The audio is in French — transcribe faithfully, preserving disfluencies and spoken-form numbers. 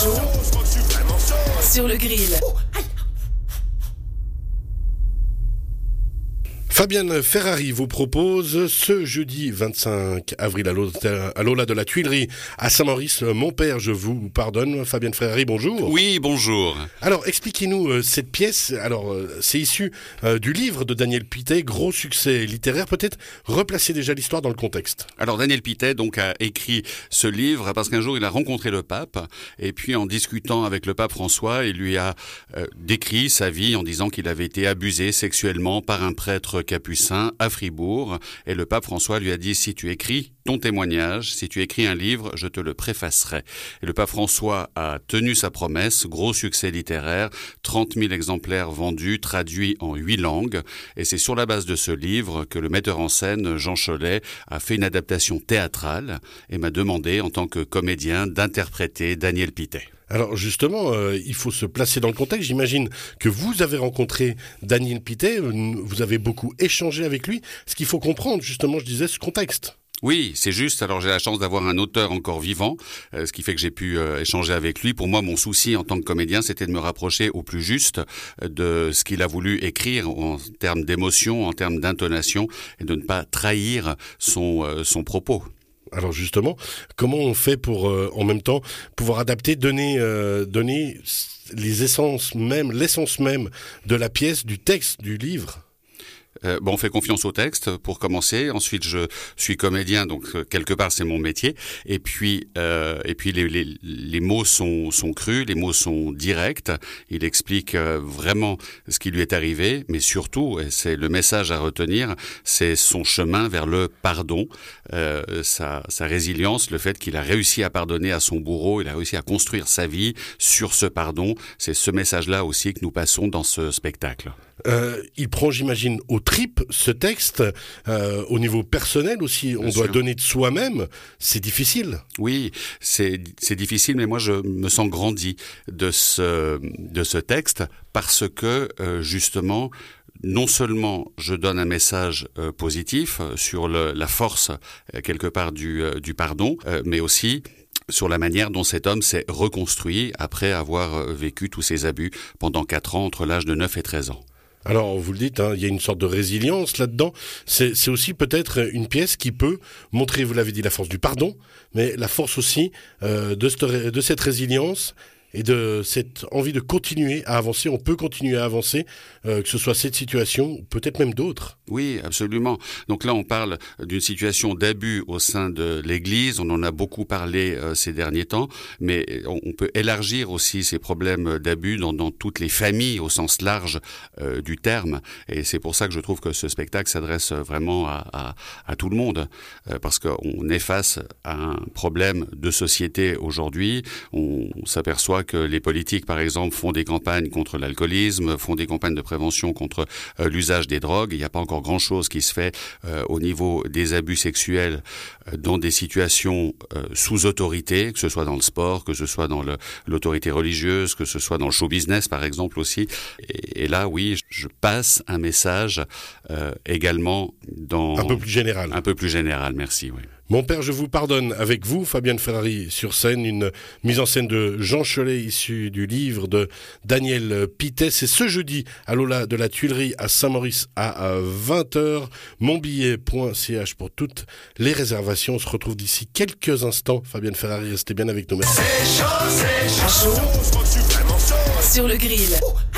chaud sur le grill. Fabienne Ferrari vous propose ce jeudi vingt-cinq avril à l'Aula de la Tuilerie à Saint-Maurice. Mon père, je vous pardonne. Fabienne Ferrari, bonjour. Oui, bonjour. Alors, expliquez-nous euh, cette pièce. Alors, euh, c'est issu euh, du livre de Daniel Pittet, gros succès littéraire. Peut-être replacer déjà l'histoire dans le contexte. Alors, Daniel Pittet donc a écrit ce livre parce qu'un jour il a rencontré le pape et puis en discutant avec le pape François, il lui a euh, décrit sa vie en disant qu'il avait été abusé sexuellement par un prêtre capucin à Fribourg, et le pape François lui a dit: si tu écris ton témoignage, si tu écris un livre, je te le préfacerai. Et le pape François a tenu sa promesse, gros succès littéraire, trente mille exemplaires vendus, traduits en huit langues, et c'est sur la base de ce livre que le metteur en scène Jean Cholet a fait une adaptation théâtrale et m'a demandé en tant que comédien d'interpréter Daniel Pittet. Alors justement, euh, il faut se placer dans le contexte. J'imagine que vous avez rencontré Daniel Pittet, vous avez beaucoup échangé avec lui. Ce qu'il faut comprendre, justement, je disais, ce contexte. Oui, c'est juste. Alors j'ai la chance d'avoir un auteur encore vivant, euh, ce qui fait que j'ai pu euh, échanger avec lui. Pour moi, mon souci en tant que comédien, c'était de me rapprocher au plus juste de ce qu'il a voulu écrire en termes d'émotion, en termes d'intonation, et de ne pas trahir son, euh, son propos. Alors justement, comment on fait pour, euh, en même temps, pouvoir adapter, donner, euh, donner les essences même, l'essence même de la pièce, du texte, du livre ? Euh, bon, on fait confiance au texte pour commencer. Ensuite, je suis comédien, donc euh, quelque part c'est mon métier. Et puis, euh, et puis les, les, les mots sont, sont crus, les mots sont directs. Il explique euh, vraiment ce qui lui est arrivé, mais surtout, et c'est le message à retenir, c'est son chemin vers le pardon, euh, sa, sa résilience, le fait qu'il a réussi à pardonner à son bourreau, il a réussi à construire sa vie sur ce pardon. C'est ce message-là aussi que nous passons dans ce spectacle. Euh, il prend, j'imagine, aux tripes ce texte, euh, au niveau personnel aussi. On Bien doit sûr. donner de soi-même. C'est difficile. Oui, c'est c'est difficile, mais moi je me sens grandi de ce de ce texte parce que euh, justement, non seulement je donne un message euh, positif sur le, la force euh, quelque part du euh, du pardon, euh, mais aussi sur la manière dont cet homme s'est reconstruit après avoir vécu tous ces abus pendant quatre ans entre l'âge de neuf et treize ans. Alors, vous le dites, hein, il y a une sorte de résilience là-dedans. C'est, c'est aussi peut-être une pièce qui peut montrer, vous l'avez dit, la force du pardon, mais la force aussi euh, de, cette, de cette résilience et de cette envie de continuer à avancer. On peut continuer à avancer, euh, que ce soit cette situation, ou peut-être même d'autres. Oui, absolument. Donc là, on parle d'une situation d'abus au sein de l'Église. On en a beaucoup parlé euh, ces derniers temps, mais on, on peut élargir aussi ces problèmes d'abus dans, dans toutes les familles au sens large euh, du terme. Et c'est pour ça que je trouve que ce spectacle s'adresse vraiment à, à, à tout le monde, euh, parce qu'on est face à un problème de société aujourd'hui. On, on s'aperçoit que les politiques, par exemple, font des campagnes contre l'alcoolisme, font des campagnes de prévention contre euh, l'usage des drogues. Il n'y a pas encore grand-chose qui se fait euh, au niveau des abus sexuels euh, dans des situations euh, sous autorité, que ce soit dans le sport, que ce soit dans le, l'autorité religieuse, que ce soit dans le show business, par exemple, aussi. Et, et là, oui, je passe un message euh, également dans... Un peu plus général. Un peu plus général, merci, oui. Mon père, je vous pardonne. Avec vous, Fabienne Ferrari, sur scène, une mise en scène de Jean Cholet, issue du livre de Daniel Pittet. C'est ce jeudi à l'Aula de la Tuilerie à Saint-Maurice à vingt heures. monbillet point c h pour toutes les réservations. On se retrouve d'ici quelques instants. Fabienne Ferrari, restez bien avec nous. Merci. C'est chaud, c'est chaud. Sur le grill.